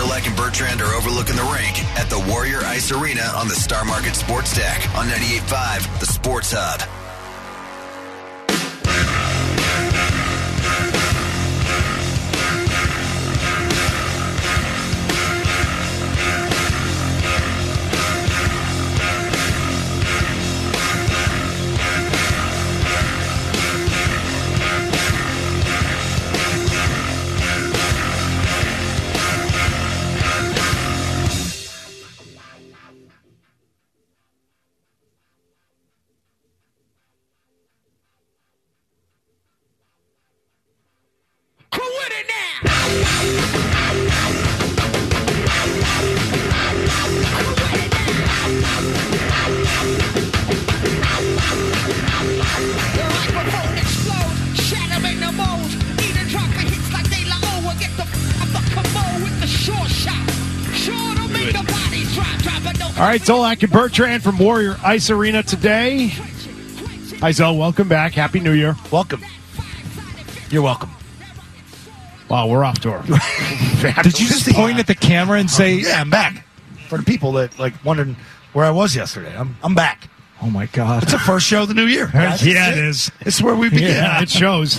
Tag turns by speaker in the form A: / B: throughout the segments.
A: Zolak and Bertrand are overlooking the rink at the Warrior Ice Arena on the Star Market Sports Deck on 98.5, the Sports Hub.
B: All right, Zolak and Bertrand from Warrior Ice Arena today. Hi, Zol. Welcome back. Happy New Year.
C: Welcome. You're welcome.
B: Wow, we're off tour.
D: Did you just point at the camera and say,
C: yeah, I'm back? For the people that wondering where I was yesterday, I'm back.
D: Oh, my God.
C: It's the first show of the new year.
B: Yeah, it is.
C: It's where we begin.
B: Yeah, it shows.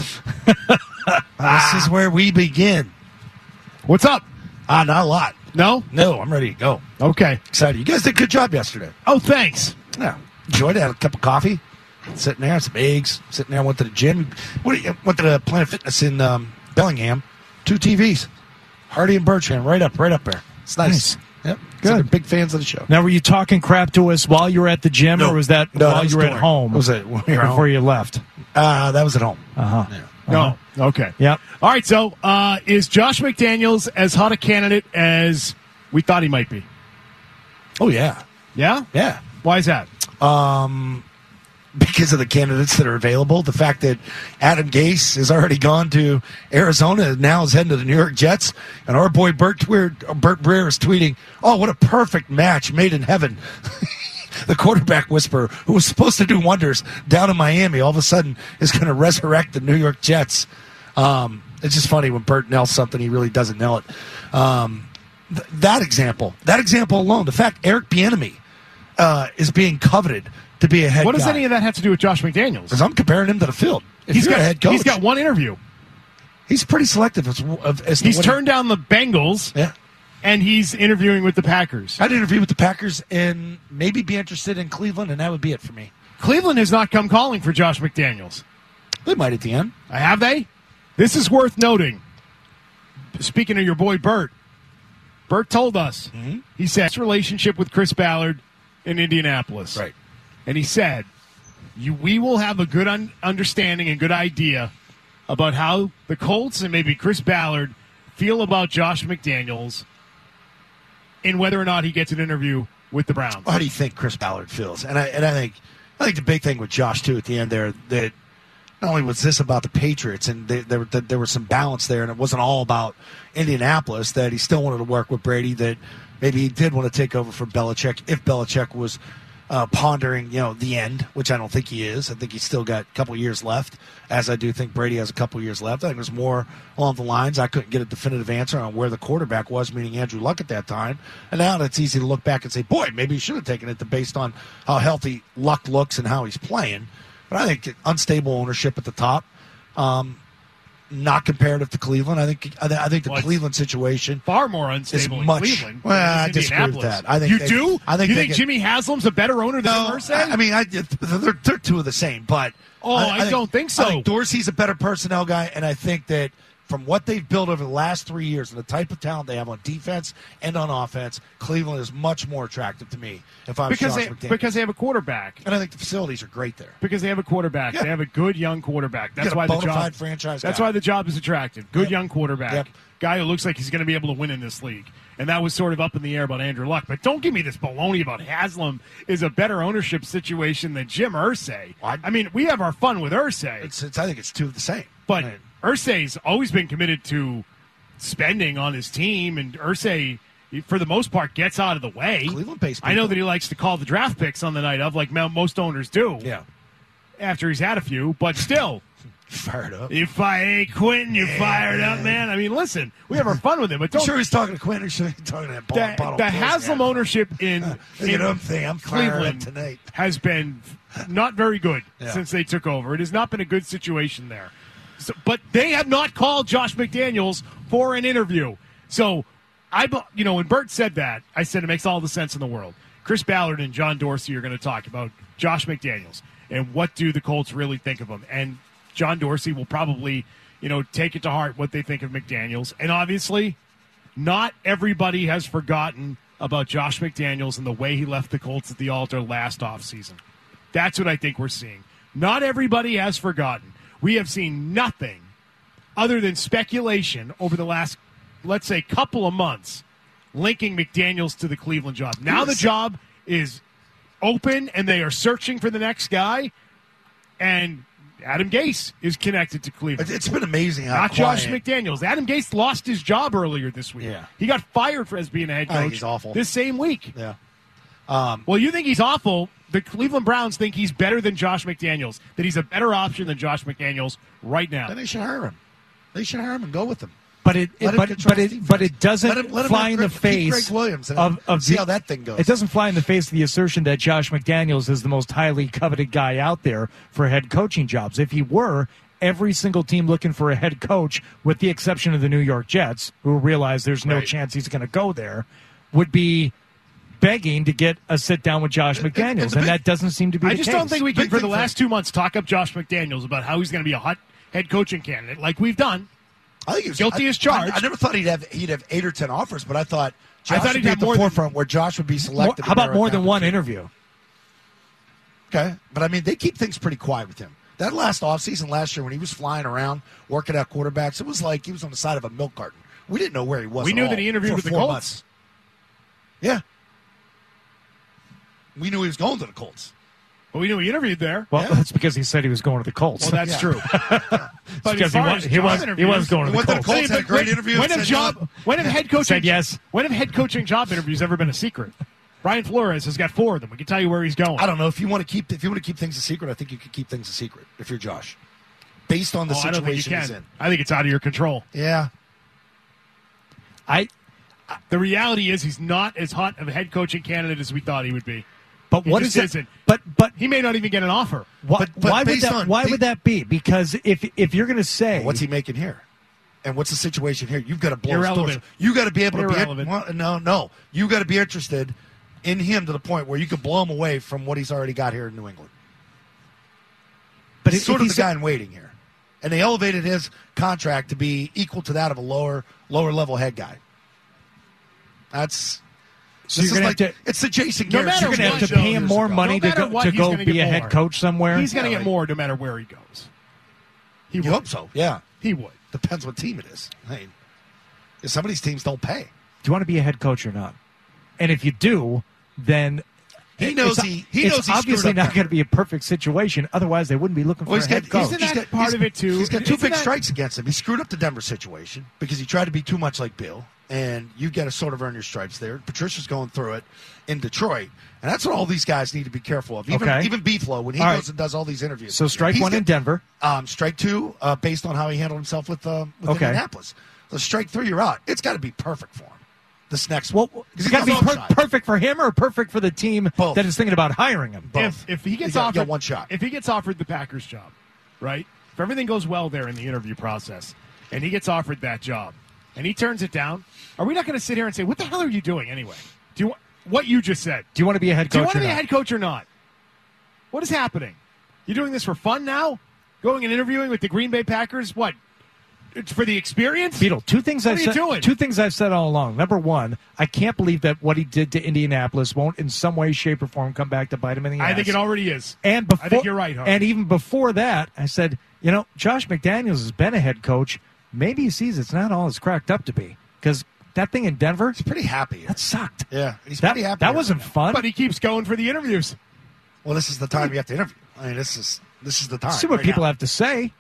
C: This is where we begin.
B: What's up?
C: Not a lot.
B: No?
C: No, I'm ready to go.
B: Okay.
C: Excited. You guys did a good job yesterday.
B: Oh, thanks.
C: Yeah. Enjoyed it. Had a cup of coffee. Sitting there, some eggs. Sitting there, went to the gym. Went to the Planet Fitness in Bellingham. 2 TVs. Hardy and Bertrand, right up there. It's nice. Yep.
D: Good.
C: So they're big fans of the show.
D: Now, were you talking crap to us while you were at the gym, or was that while you were at home?
C: Was it
D: before you left?
C: That was at home.
D: Uh-huh.
C: Yeah.
B: No. Okay.
D: Yep.
B: All right, so is Josh McDaniels as hot a candidate as we thought he might be?
C: Oh, yeah.
B: Yeah?
C: Yeah.
B: Why is that?
C: Because of the candidates that are available. The fact that Adam Gase has already gone to Arizona and now is heading to the New York Jets. And our boy Bert Breer is tweeting, oh, what a perfect match made in heaven. The quarterback whisperer, who was supposed to do wonders down in Miami, all of a sudden is going to resurrect the New York Jets. It's just funny when Bert nails something, he really doesn't nail it. That example alone, the fact Eric Bieniemy is being coveted to be a head
B: What does
C: guy.
B: any of that have to do with Josh McDaniels?
C: Because I'm comparing him to the field. If
B: He's
C: you're
B: got
C: a head coach.
B: He's got one interview.
C: He's pretty selective.
B: He's turned down the Bengals.
C: Yeah.
B: And he's interviewing with the Packers.
C: I'd interview with the Packers and maybe be interested in Cleveland, and that would be it for me.
B: Cleveland has not come calling for Josh McDaniels.
C: They might at the end.
B: Have they? This is worth noting. Speaking of your boy Bert, Bert told us, he said, his relationship with Chris Ballard in Indianapolis.
C: Right.
B: And he said, we will have a good understanding and good idea about how the Colts and maybe Chris Ballard feel about Josh McDaniels and whether or not he gets an interview with the Browns.
C: How do you think Chris Ballard feels? And I think the big thing with Josh, too, at the end there, that not only was this about the Patriots, and there was some balance there, and it wasn't all about Indianapolis, that he still wanted to work with Brady, that maybe he did want to take over for Belichick if Belichick was pondering, the end, which I don't think he is. I think he's still got a couple years left, as I do think Brady has a couple years left. I think it was more along the lines, I couldn't get a definitive answer on where the quarterback was, meaning Andrew Luck at that time. And now it's easy to look back and say, boy, maybe he should have taken it based on how healthy Luck looks and how he's playing. But I think unstable ownership at the top, not comparative to Cleveland. I think the Cleveland situation
B: far more unstable
C: is much.
B: in Cleveland.
C: Well, I disagree with that. I think
B: you do.
C: I think
B: you think Jimmy Haslam's a better owner than Irsay?
C: I mean, they're two of the same, but
B: I don't think so.
C: I think Dorsey's a better personnel guy, and I think that from what they've built over the last 3 years and the type of talent they have on defense and on offense, Cleveland is much more attractive to me. If I'm
B: because they have a quarterback,
C: and I think the facilities are great there.
B: Because they have a quarterback, They have a good young quarterback. That's why the job
C: franchise.
B: That's why the job is attractive. Good young quarterback, guy who looks like he's going to be able to win in this league. And that was sort of up in the air about Andrew Luck. But don't give me this baloney about Haslam is a better ownership situation than Jim Irsay. I mean, we have our fun with Irsay.
C: I think it's two of the same.
B: But Irsay's always been committed to spending on his team, and Irsay, for the most part, gets out of the way.
C: Cleveland pays people.
B: I know that he likes to call the draft picks on the night of, like most owners do.
C: Yeah.
B: After he's had a few, but still,
C: Fired up.
B: Hey, Quentin, you fired up, man. I mean, listen, we have our fun with him. But
C: I'm sure he's talking to Quentin. Or sure he's talking to that bottle.
B: The Haslam ownership in
C: I'm fired up
B: Cleveland
C: tonight.
B: has been not very good
C: Yeah.
B: since they took over. It has not been a good situation there. So, but they have not called Josh McDaniels for an interview. So, when Bert said that, I said it makes all the sense in the world. Chris Ballard and John Dorsey are going to talk about Josh McDaniels and what do the Colts really think of him. And John Dorsey will probably, take it to heart what they think of McDaniels. And obviously, not everybody has forgotten about Josh McDaniels and the way he left the Colts at the altar last offseason. That's what I think we're seeing. Not everybody has forgotten. We have seen nothing other than speculation over the last, let's say, couple of months linking McDaniels to the Cleveland job. Now the job is open, and they are searching for the next guy, and Adam Gase is connected to Cleveland.
C: It's been amazing how
B: Not
C: quiet.
B: Josh McDaniels. Adam Gase lost his job earlier this week.
C: Yeah.
B: He got fired as being a head coach
C: he's awful.
B: this same week.
C: Yeah.
B: Well, you think he's awful. The Cleveland Browns think he's better than Josh McDaniels, that he's a better option than Josh McDaniels right now.
C: Then they should hire him. They should hire him and go with him.
D: But it doesn't
C: Let him
D: fly in the
C: keep
D: face
C: Greg Williams and
D: of
C: see
D: the,
C: how that thing goes.
D: It doesn't fly in the face of the assertion that Josh McDaniels is the most highly coveted guy out there for head coaching jobs. If he were, every single team looking for a head coach, with the exception of the New York Jets, who realize there's no chance he's going to go there, would be begging to get a sit down with Josh McDaniels, and that doesn't seem to be the case.
B: I just don't think we can, for the last 2 months, talk up Josh McDaniels about how he's going to be a hot head coaching candidate like we've done.
C: I think he was
B: guilty as charged.
C: I never thought he'd have 8 or 10 offers, but I thought Josh
B: he'd
C: would be
B: have
C: at the
B: more than-
C: forefront where Josh would be selected.
D: How about more than one
C: interview?
D: interview?
C: Okay, but I mean, they keep things pretty quiet with him. That last offseason last year when he was flying around, working out quarterbacks, it was like he was on the side of a milk carton. We didn't know where he was.
B: We
C: at
B: knew
C: all
B: that he interviewed
C: for
B: with the
C: 4
B: Colts.
C: months. Yeah. We knew he was going to the Colts.
B: But we knew he interviewed there.
D: Well, that's because he said he was going to the Colts.
B: Well, that's true. But
D: because he was going to the
C: went to the
D: Colts.
C: Colts, had a great interview.
B: When have head coaching
D: Said yes.
B: When have head coaching job interviews ever been a secret? Brian Flores has got 4 of them. We can tell you where he's going.
C: I don't know if you want to keep things a secret. I think you can keep things a secret if you're Josh, based on the
B: I don't think you
C: situation he's
B: can.
C: in.
B: I think it's out of your control.
C: Yeah,
B: The reality is he's not as hot of a head coaching candidate as we thought he would be.
D: But
B: He
D: what
B: just
D: is it?
B: isn't.
D: But
B: He may not even get an offer.
D: why,
C: but
D: why would
C: based
D: that?
C: on-
D: Why would that be? Because if you're going to say
C: what's he making here, and what's the situation here? You've got to blow his
B: Irrelevant.
C: doors. You got to be able to
B: Irrelevant.
C: No. You got to be interested in him to the point where you could blow him away from what he's already got here in New England.
D: but
C: He's
D: if
C: sort of
D: he
C: the
D: said-
C: guy in waiting here, and they elevated his contract to be equal to that of a lower level head guy. That's.
D: So
C: This
D: you're
C: is
D: gonna
C: like,
D: have to.
C: it's the Jason
B: No
C: Garrett.
B: matter
D: You're going to have
B: what,
D: to pay him
C: years
D: more
C: ago.
D: money
B: No
D: to
B: matter what,
D: go
B: he's gonna
D: be
B: get
D: a head
B: more.
D: coach somewhere.
B: He's going to
C: Yeah,
B: get
C: like-
B: more no matter where he goes. He
C: You
B: would.
C: hope so, yeah.
B: He would.
C: Depends what team it is. I mean, some of these teams don't pay.
D: Do you want to be a head coach or not? And if you do, then
C: He knows
D: it's,
C: he
D: it's
C: knows he
D: obviously
C: screwed up
D: not
C: Denver.
D: going to be a perfect situation. Otherwise, they wouldn't be looking for
C: Well,
D: a head coach.
B: Isn't that part of it, too?
C: He's got 2
B: Isn't
C: big
B: that-
C: strikes against him. He screwed up the Denver situation because he tried to be too much like Bill, and you got to sort of earn your stripes there. Patricia's going through it in Detroit, and that's what all these guys need to be careful of. Even Beeflo, when he
D: All
C: goes
D: right.
C: and does all these interviews.
D: So strike
C: He's
D: one in
C: got-
D: Denver.
C: Strike 2, based on how he handled himself with Indianapolis. So strike 3, you're out. It's got to be perfect for him. This next one.
D: Well,
C: 'Cause
D: it's got to be
C: got one shot.
D: perfect for him or perfect for the team
C: Both.
D: that is thinking about hiring him.
C: Both.
B: If he gets
C: You got
B: offered
C: one shot.
B: if he gets offered the Packers job, right? If everything goes well there in the interview process, and he gets offered that job, and he turns it down, are we not going to sit here and say, "What the hell are you doing anyway?" Do you what you just said?
D: Do you want to be a head
B: Do you
D: coach
B: want
D: or
B: to be a
D: not?
B: head coach or not? What is happening? You doing this for fun now? Going and interviewing with the Green Bay Packers? What? It's for the experience?
D: Beetle, two things
B: What are you doing?
D: Two things I've said all along. Number one, I can't believe that what he did to Indianapolis won't in some way, shape, or form come back to bite him in the ass.
B: I think it already is.
D: And before,
B: I think you're right, Harvey.
D: And even before that, I said, Josh McDaniels has been a head coach. Maybe he sees it's not all it's cracked up to be. Because that thing in Denver,
C: He's pretty happy.
D: that sucked.
C: Yeah, he's
D: That,
C: pretty happy.
D: that
C: here
D: wasn't
C: right now.
D: fun.
B: But he keeps going for the interviews.
C: Well, this is the time you have to interview. I mean, this is the time.
D: See what
C: right
D: people
C: now.
D: have to say.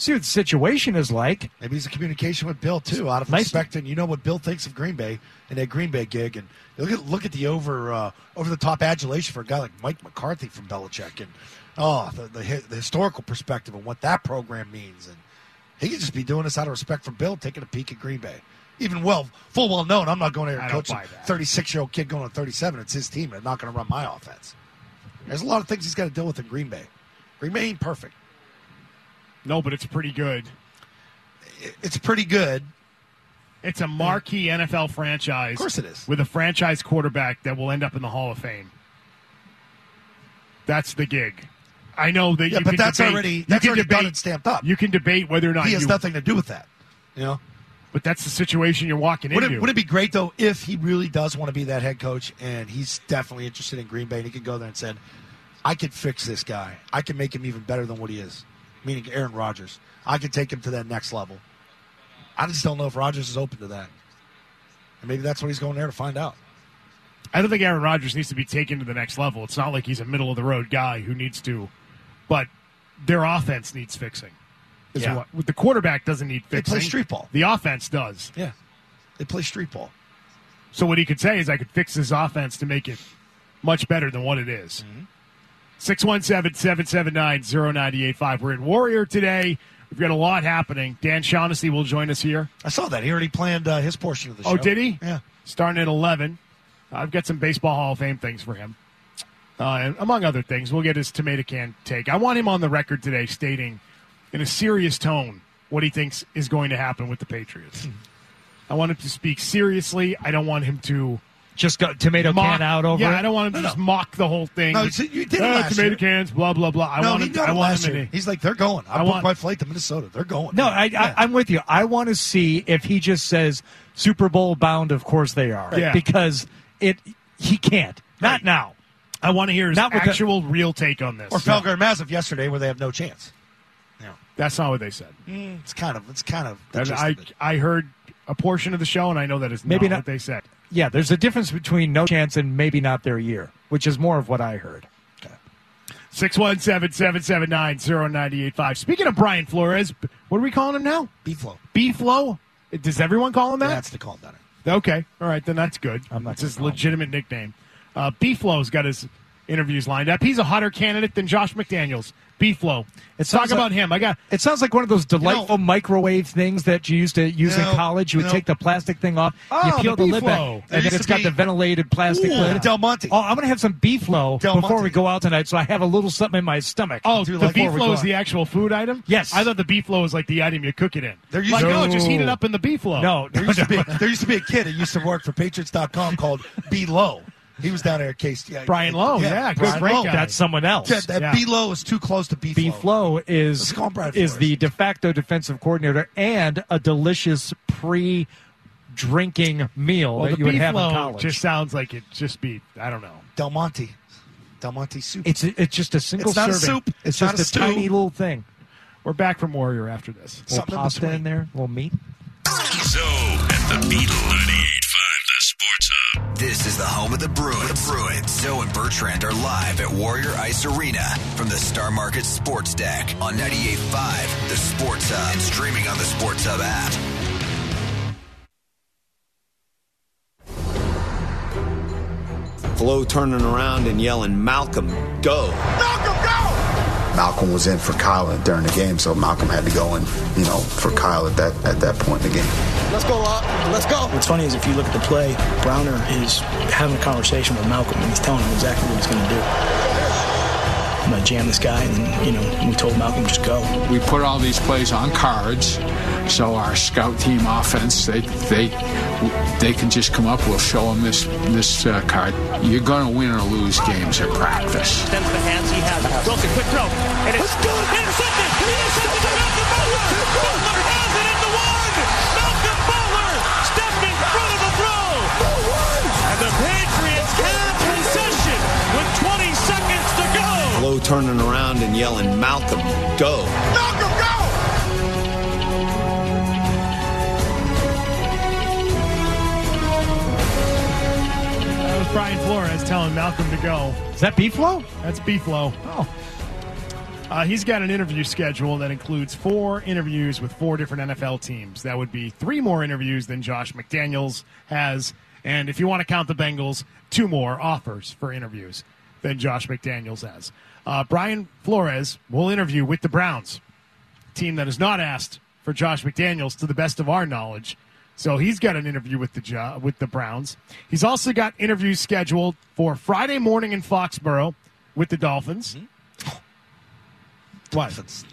D: see what the situation is like.
C: Maybe he's in communication with Bill, too, out of
D: Nice.
C: respect. And you know what Bill thinks of Green Bay and that Green Bay gig. And look at the over-the-top adulation for a guy like Mike McCarthy from Belichick. And, the historical perspective of what that program means. And he could just be doing this out of respect for Bill, taking a peek at Green Bay. Even full well known, I'm not going there and coaching a 36-year-old kid going to 37. It's his team. They're not going to run my offense. There's a lot of things he's got to deal with in Green Bay. Green Bay ain't perfect.
B: No, but it's pretty good.
C: It's pretty good.
B: It's a marquee NFL franchise.
C: Of course it is.
B: With a franchise quarterback that will end up in the Hall of Fame. That's the gig. I know that you
C: but
B: can
C: that's
B: debate,
C: already done and stamped up.
B: You can debate whether or not
C: he has nothing to do with that. You know? But
B: that's the situation you're walking into.
C: Would it be great, though, if he really does want to be that head coach and he's definitely interested in Green Bay and he could go there and say, I could fix this guy. I can make him even better than what he is, meaning Aaron Rodgers. I could take him to that next level. I just don't know if Rodgers is open to that. And maybe that's what he's going there to find out.
B: I don't think Aaron Rodgers needs to be taken to the next level. It's not like he's a middle-of-the-road guy who needs to. But their offense needs fixing.
C: Yeah.
B: The quarterback doesn't need fixing.
C: They play street ball.
B: The offense does.
C: Yeah. They play street ball.
B: So what he could say is I could fix this offense to make it much better than what it is. 617-779-0985. We're in Warrior today. We've got a lot happening. Dan Shaughnessy will join us here.
C: I saw that. He already planned his portion of the show.
B: Oh, did he?
C: Yeah.
B: Starting at 11. I've got some Baseball Hall of Fame things for him. And among other things, we'll get his tomato can take. I want him on the record today stating in a serious tone what he thinks is going to happen with the Patriots. I want him to speak seriously. I don't want him to
D: just go tomato can out over it.
B: I don't want him to just mock the whole thing.
C: No, you did it last
B: tomato
C: year.
B: cans, blah, blah, blah. I want him in.
C: He's like, they're going. I booked my flight to Minnesota. They're going.
D: No, I'm with you. I want to see if he just says Super Bowl bound. Of course they are.
B: Yeah.
D: Because he can't. Not now.
B: I want to hear his actual real take on this.
C: Or Felger and Mazepin yesterday where they have no chance.
B: Yeah. That's not what they said.
C: It's kind of
B: I heard a portion of the show, and I know that is not what they said.
D: Yeah, there's a difference between no chance and maybe not their year, which is more of what I heard.
B: 617-779-0985. Speaking of Brian Flores, what are we calling him now?
C: B-Flow.
B: B-Flow? Does everyone call him that?
C: Yeah, that's the call better.
B: Okay. All right, then that's good. That's his legitimate nickname. B-Flow's got his interviews lined up. He's a hotter candidate than Josh McDaniels. B-Flow. Let's talk about him.
D: It sounds like one of those delightful microwave things that you used to use in college. You would take the plastic thing off, you peel the lid back, and then it's got the ventilated plastic lid.
C: Del Monte.
D: Oh, I'm going to have some B-Flow before we go out tonight, so I have a little something in my stomach.
B: Oh, the B-Flow is the actual food item?
D: Yes.
B: I thought the B-Flow was like the item you cook it in.
C: Just
B: heat it up in the B-Flow.
D: No.
C: There used to be a kid that used to work for Patriots.com called B-Low. He was down there at Case. Yeah,
B: Brian Lowe, good great guy.
D: That's someone else.
C: That B-Low is too close to B-Flow.
D: B-Flow is the de facto defensive coordinator and a delicious pre-drinking meal that you would have in college.
B: Just sounds like it just be, I don't know.
C: Del Monte soup.
D: It's just a single
C: It's not
D: serving.
C: a soup.
D: It's
C: not
D: just a tiny little thing.
B: We're back from Warrior after this.
D: A little pasta in there, a little meat.
E: So, at the Beetle 98.5, the Sports Hub.
A: This is the home of the Bruins. Zoe and Bertrand are live at Warrior Ice Arena from the Star Market Sports Deck on 98.5, the Sports Hub, and streaming on the Sports Hub app.
F: Flo turning around and yelling, Malcolm, go.
G: Malcolm, go! Malcolm was in for Kyle during the game, so Malcolm had to go in, for Kyle at that point in the game.
H: Let's go, Locke. Let's go. What's funny is if you look at the play, Browner is having a conversation with Malcolm, and he's telling him exactly what he's going to do. I'm going to jam this guy, and then, we told Malcolm, just go.
I: We put all these plays on cards, so our scout team offense, they can just come up. We'll show them this card. You're going to win or lose games at practice.
J: Sends the hands he has. Wilson, quick throw. And it's intercepted. Intercepted to Malcolm Butler. Butler has it in the one. Malcolm Butler stepped in front of the throw. And the Patriots have possession with 20 seconds to go.
F: Flo turning around and yelling, Malcolm, go.
G: Malcolm, go!
B: That was Brian Flores telling Malcolm to go.
D: Is that B-Flow?
B: That's B-Flow.
D: Oh.
B: He's got an interview schedule that includes 4 interviews with 4 different NFL teams. That would be 3 more interviews than Josh McDaniels has. And if you want to count the Bengals, 2 more offers for interviews than Josh McDaniels has. Brian Flores will interview with the Browns, a team that has not asked for Josh McDaniels to the best of our knowledge. So he's got an interview with the Browns. He's also got interviews scheduled for Friday morning in Foxborough with the Dolphins.
C: Mm-hmm.
B: Dolphins.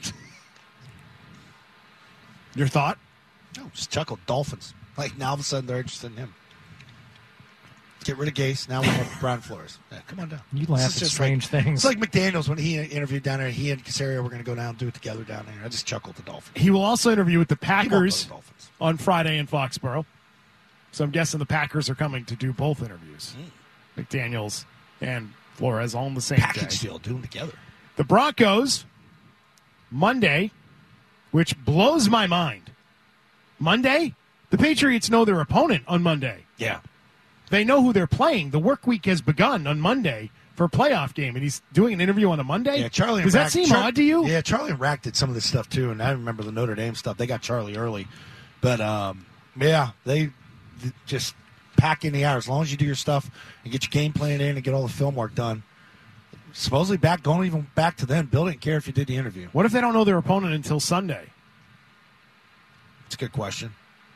B: Your thought?
C: No, just chuckled. Dolphins. Like, now all of a sudden they're interested in him. Get rid of Gase. Now we want Brian Flores. Yeah, come on down.
D: You laugh at strange things.
C: It's like McDaniels when he interviewed down there. He and Casario were going to go down and do it together down there. I just chuckled at the Dolphins.
B: He will also interview with the Packers on Friday in Foxborough. So I'm guessing the Packers are coming to do both interviews. McDaniels and Flores all on the same
C: Package
B: day.
C: deal. Do them together.
B: The Broncos, Monday, which blows my mind. Monday? The Patriots know their opponent on Monday.
C: Yeah.
B: They know who they're playing. The work week has begun on Monday for a playoff game, and he's doing an interview on a Monday?
C: Yeah, Charlie.
B: Does that seem odd to you?
C: Yeah, Charlie and Rack did some of this stuff, too, and I remember the Notre Dame stuff. They got Charlie early. But, yeah, they just pack in the hours. As long as you do your stuff and get your game plan in and get all the film work done. Supposedly going even back to then, Bill didn't care if you did the interview.
B: What if they don't know their opponent until Sunday?
C: It's a good question.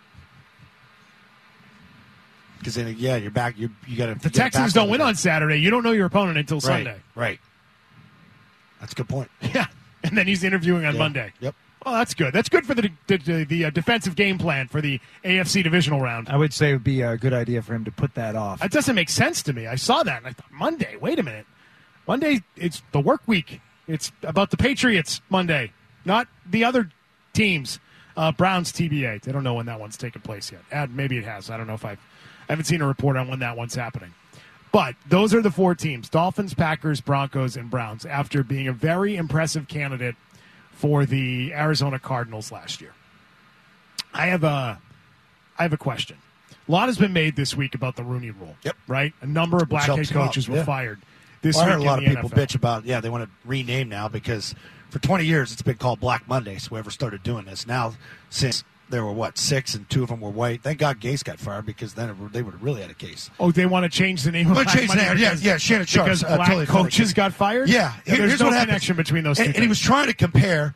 C: Because then, yeah, you're back. You got to.
B: The Texans don't win on Saturday. You don't know your opponent until Sunday.
C: Right. That's a good point.
B: Yeah, and then he's interviewing on Monday.
C: Yep.
B: Well, that's good. That's good for the defensive game plan for the AFC divisional round.
D: I would say it would be a good idea for him to put that off.
B: That doesn't make sense to me. I saw that, and I thought, Monday, wait a minute. Monday, it's the work week. It's about the Patriots Monday, not the other teams. Browns TBA. They don't know when that one's taken place yet. Maybe it has. I don't know if I haven't seen a report on when that one's happening. But those are the 4 teams, Dolphins, Packers, Broncos, and Browns, after being a very impressive candidate for the Arizona Cardinals last year. I have a question. A lot has been made this week about the Rooney Rule.
C: Yep.
B: Right? A number of black head coaches were fired this week.
C: I heard a lot of
B: in the
C: people
B: NFL.
C: bitch about, they want to rename now because for 20 years it's been called Black Mondays, whoever started doing this. Now, since there were, 6 and 2 of them were white, thank God Gase got fired because then they would have really had a case.
B: Oh, they want to change the name of Black Monday?
C: Yeah, Shannon Sharp.
B: Because black
C: totally
B: coaches got fired?
C: Yeah.
B: There's no
C: what
B: connection
C: happens.
B: between those two
C: and he was trying to compare,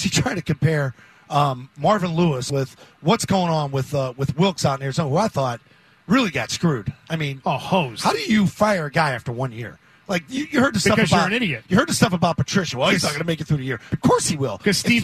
C: Marvin Lewis with what's going on with Wilkes out in Arizona, who I thought really got screwed. I mean,
B: hosed.
C: How do you fire a guy after 1 year? Like, you heard the stuff
B: because
C: about...
B: you're an idiot.
C: You heard the stuff about Patricia. Well, he's not going to make it through the year. Of course he will.
B: Because Steve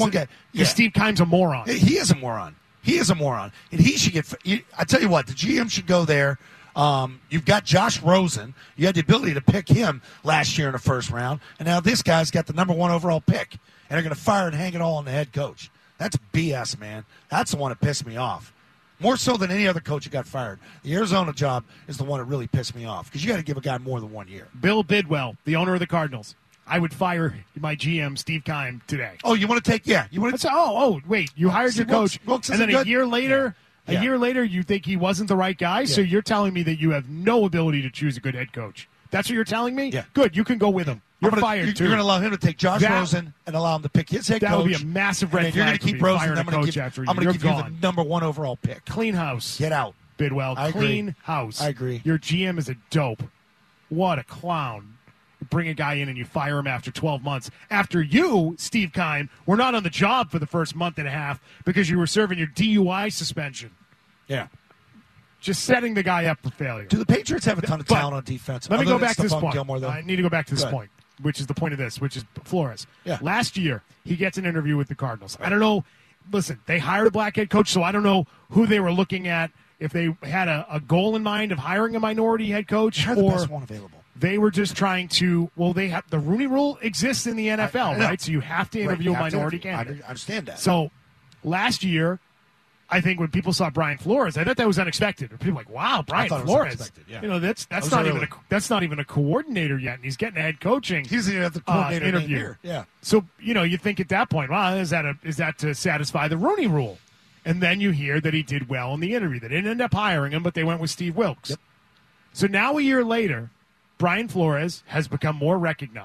B: Keim's a moron.
C: He is a moron. And he should get... I tell you what, the GM should go there. You've got Josh Rosen. You had the ability to pick him last year in the first round. And now this guy's got the number 1 overall pick. And they're going to fire and hang it all on the head coach. That's BS, man. That's the one that pissed me off. More so than any other coach who got fired. The Arizona job is the one that really pissed me off because you got to give a guy more than 1 year.
B: Bill Bidwell, the owner of the Cardinals. I would fire my GM, Steve Keim, today.
C: Oh, you want to take? Yeah, you want to.
B: Wait! You hired your coach,
C: Wilkes
B: and then a year later, you think he wasn't the right guy.
C: Yeah.
B: So you're telling me that you have no ability to choose a good head coach. That's what you're telling me.
C: Yeah.
B: Good. You can go with him. You're fired too.
C: You're going to allow him to take Josh Rosen and allow him to pick his head coach.
B: That would be a massive red flag.
C: You're going to keep Rosen. I'm going to give you the number 1 overall pick.
B: Clean house.
C: Get out,
B: Bidwell. Clean house.
C: I agree.
B: Your GM is a dope. What a clown. You bring a guy in and you fire him after 12 months. After you, Steve Keim, were not on the job for the first month and a half because you were serving your DUI suspension.
C: Yeah.
B: Just setting the guy up for failure.
C: Do the Patriots have a ton of talent on defense?
B: Let me go back to this point.
C: Gilmore,
B: I need to go back to this point, which is the point of this, which is Flores.
C: Yeah.
B: Last year, he gets an interview with the Cardinals. I don't know. Listen, they hired a black head coach, so I don't know who they were looking at, if they had a goal in mind of hiring a minority head coach,
C: or the best one available.
B: They were just trying to. Well, they have the Rooney Rule exists in the NFL, right? So you have to interview a minority candidate.
C: I understand that.
B: So last year, I think when people saw Brian Flores, I thought that was unexpected. People were like, "Wow, Brian Flores!"
C: Yeah.
B: You know, that's not even a coordinator yet, and he's getting a head coaching.
C: He's the coordinator
B: interview.
C: Here. Yeah.
B: So you think at that point, wow, is that to satisfy the Rooney Rule? And then you hear that he did well in the interview. They didn't end up hiring him, but they went with Steve Wilkes.
C: Yep.
B: So now a year later, Brian Flores has become more recognized.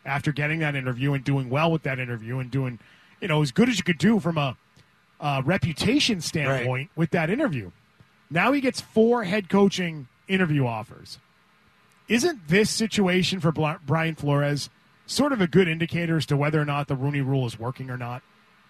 B: after getting that interview and doing well with that interview and doing, as good as you could do from a reputation standpoint with that interview. Now he gets 4 head coaching interview offers. Isn't this situation for Brian Flores sort of a good indicator as to whether or not the Rooney Rule is working or not?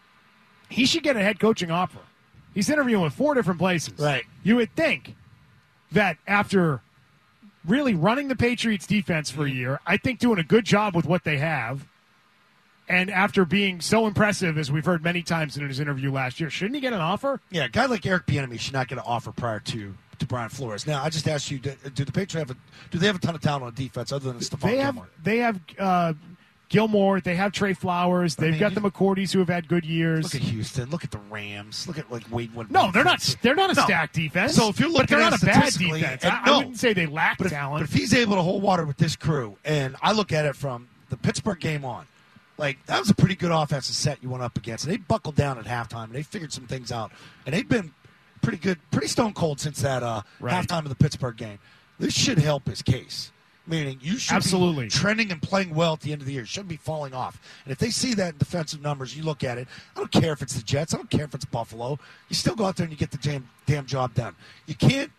B: He should get a head coaching offer. He's interviewing with 4 different places.
C: Right.
B: You would think that after really running the Patriots defense for a year, I think doing a good job with what they have, and after being so impressive, as we've heard many times in his interview last year, shouldn't he get an offer?
C: Yeah, a guy like Eric Bieniemy should not get an offer prior to Brian Flores. Now, I just asked you, do the Patriots have a ton of talent on defense other than Stephon Gilmore?
B: They have Gilmore. They have Trey Flowers. They've got the McCourties who have had good years.
C: Look at Houston. Look at the Rams. Look at Wade Woodman.
B: No, they're not. They're not a stacked defense.
C: So if you're looking,
B: but they're
C: at
B: not a bad
C: statistically,
B: defense. I wouldn't say they lack talent.
C: But if he's able to hold water with this crew, and I look at it from the Pittsburgh game on, that was a pretty good offensive set you went up against. And they buckled down at halftime, and they figured some things out. And they've been pretty good, pretty stone cold since that halftime of the Pittsburgh game. This should help his case. Meaning you should be trending and playing well at the end of the year. You shouldn't be falling off. And if they see that in defensive numbers, you look at it. I don't care if it's the Jets. I don't care if it's Buffalo. You still go out there and you get the damn job done. You can't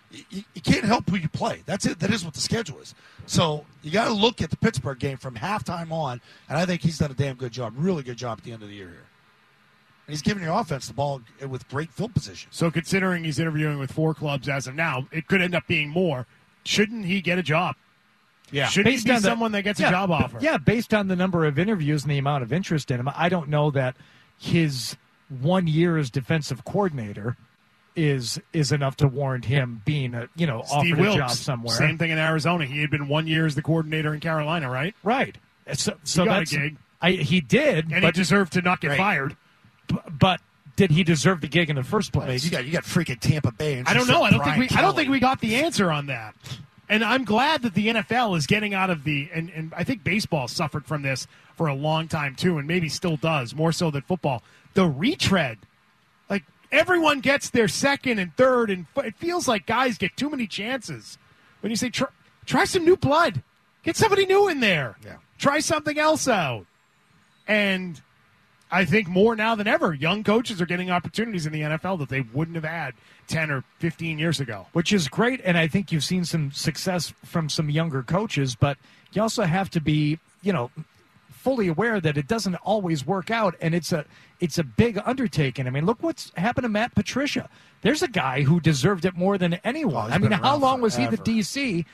C: help who you play. That's it. That is what the schedule is. So you got to look at the Pittsburgh game from halftime on, and I think he's done a damn good job, really good job at the end of the year here. And he's giving your offense the ball with great field position.
B: So considering he's interviewing with 4 clubs as of now, it could end up being more. Shouldn't he get a job?
C: Yeah.
B: Should he be someone that gets a job offer?
D: Yeah, based on the number of interviews and the amount of interest in him, I don't know that his 1 year as defensive coordinator is enough to warrant him being offered a job somewhere.
B: Same thing in Arizona. He had been 1 year as the coordinator in Carolina, right?
D: Right. So
B: he got a gig.
D: He did,
B: and he deserved to not get fired.
D: But did he deserve the gig in the first place?
C: You got freaking Tampa Bay. And
B: I don't know. I don't think we got the answer on that. And I'm glad that the NFL is getting out of and I think baseball suffered from this for a long time too, and maybe still does, more so than football. The retread. Like, everyone gets their second and third, and it feels like guys get too many chances. When you say, try some new blood. Get somebody new in there.
C: Yeah.
B: Try something else out. And I think more now than ever, young coaches are getting opportunities in the NFL that they wouldn't have had 10 or 15 years ago.
D: Which is great, and I think you've seen some success from some younger coaches, but you also have to be, fully aware that it doesn't always work out, and it's a big undertaking. I mean, look what's happened to Matt Patricia. There's a guy who deserved it more than anyone. I mean, how long was he the DC?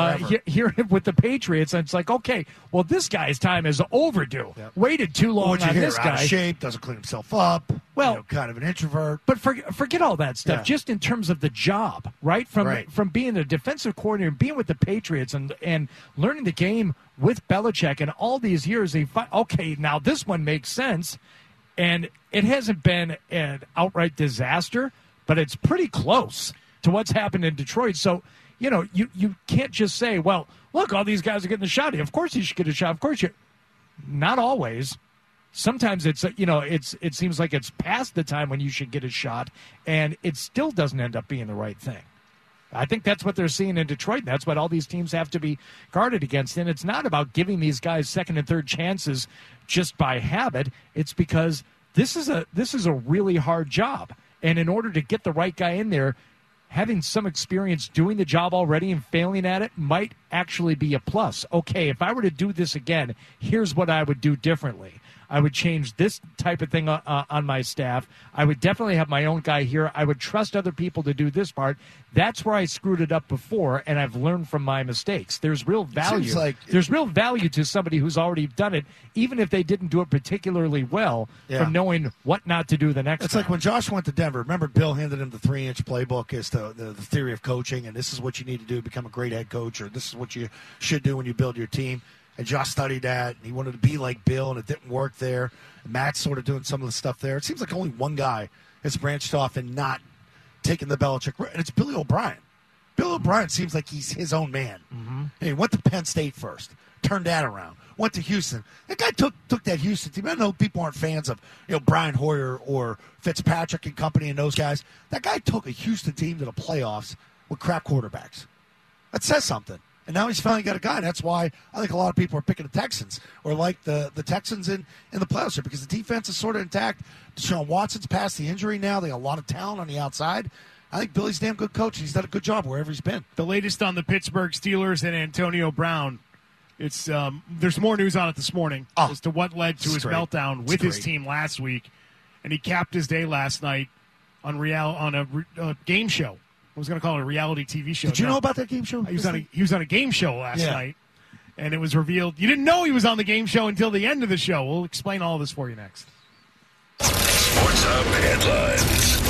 D: Here with the Patriots, and it's like, okay, well, this guy's time is overdue. Yep. Waited too long on this guy.
C: Out of shape, doesn't clean himself up.
D: Well,
C: kind of an introvert.
D: But forget all that stuff. Yeah. Just in terms of the job, right? From being a defensive coordinator, being with the Patriots, and learning the game with Belichick, and all these years, okay, now this one makes sense, and it hasn't been an outright disaster, but it's pretty close to what's happened in Detroit. So, you can't just say, well, look, all these guys are getting a shot. Of course you should get a shot. Of course you. Not always. Sometimes it seems like it's past the time when you should get a shot, and it still doesn't end up being the right thing. I think that's what they're seeing in Detroit. And that's what all these teams have to be guarded against. And it's not about giving these guys second and third chances just by habit. It's because this is a really hard job. And in order to get the right guy in there, having some experience doing the job already and failing at it might actually be a plus. Okay, if I were to do this again, here's what I would do differently. I would change this type of thing on my staff. I would definitely have my own guy here. I would trust other people to do this part. That's where I screwed it up before, and I've learned from my mistakes. There's real value. There's real value to somebody who's already done it, even if they didn't do it particularly well, from knowing what not to do the next time.
C: It's like when Josh went to Denver. Remember, Bill handed him the 3-inch playbook as to the theory of coaching, and this is what you need to do to become a great head coach, or this is what you should do when you build your team. And Josh studied that, and he wanted to be like Bill, and it didn't work there. And Matt's sort of doing some of the stuff there. It seems like only one guy has branched off and not taken the Belichick, and it's Billy O'Brien. Bill O'Brien seems like he's his own man. Mm-hmm. He went to Penn State first, turned that around, went to Houston. That guy took that Houston team. I know people aren't fans of Brian Hoyer or Fitzpatrick and company and those guys. That guy took a Houston team to the playoffs with crap quarterbacks. That says something. And now he's finally got a guy. That's why I think a lot of people are picking the Texans or like the Texans in the playoffs here because the defense is sort of intact. Deshaun Watson's past the injury now. They got a lot of talent on the outside. I think Billy's a damn good coach. He's done a good job wherever he's been.
B: The latest on the Pittsburgh Steelers and Antonio Brown. It's there's more news on it this morning as to what led to his meltdown with his team last week, and he capped his day last night on a game show. I was going to call it a reality TV show.
C: Did you know about that game show?
B: He was on a game show last night, and it was revealed. You didn't know he was on the game show until the end of the show. We'll explain all this for you next.
E: Sports Hub headlines.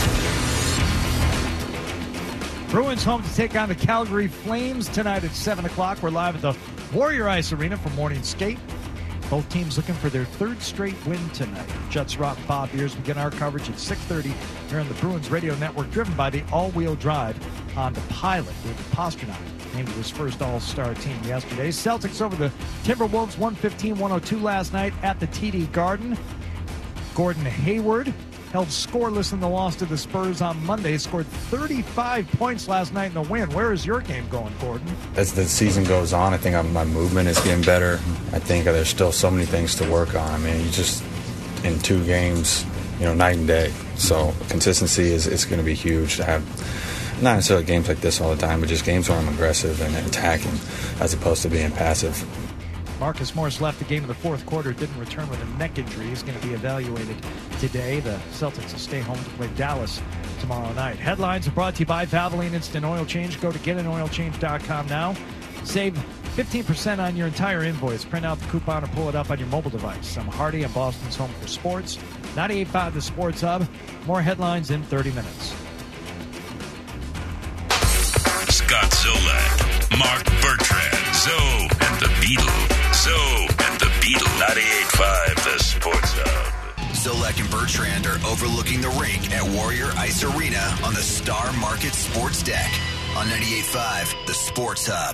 D: Bruins home to take on the Calgary Flames tonight at 7 o'clock. We're live at the Warrior Ice Arena for morning skate. Both teams looking for their third straight win tonight. Juts Rock, Bob Beers begin our coverage at 6:30 here on the Bruins Radio Network, driven by the all-wheel drive on the Pilot. David Pastrnak named his first all-star team yesterday. Celtics over the Timberwolves 115-102 last night at the TD Garden. Gordon Hayward held scoreless in the loss to the Spurs on Monday. Scored 35 points last night in the win. Where is your game going, Gordon?
K: As the season goes on, I think my movement is getting better. I think there's still so many things to work on. I mean, you just, in 2 games, night and day. So consistency is going to be huge to have, not necessarily games like this all the time, but just games where I'm aggressive and attacking as opposed to being passive.
D: Marcus Morris left the game in the fourth quarter, didn't return with a neck injury. He's going to be evaluated today. The Celtics will stay home to play Dallas tomorrow night. Headlines are brought to you by Valvoline Instant Oil Change. Go to getanoilchange.com now. Save 15% on your entire invoice. Print out the coupon or pull it up on your mobile device. I'm Hardy. I'm Boston's home for sports. 98.5 The Sports Hub. More headlines in 30 minutes.
E: Scott Zolak, Mark Bertrand, Zoe and the Beetle. Zoe and the Beetle. 98.5 The Sports Hub.
A: Zolak and Bertrand are overlooking the rink at Warrior Ice Arena on the Star Market Sports Deck on 98.5 The Sports Hub.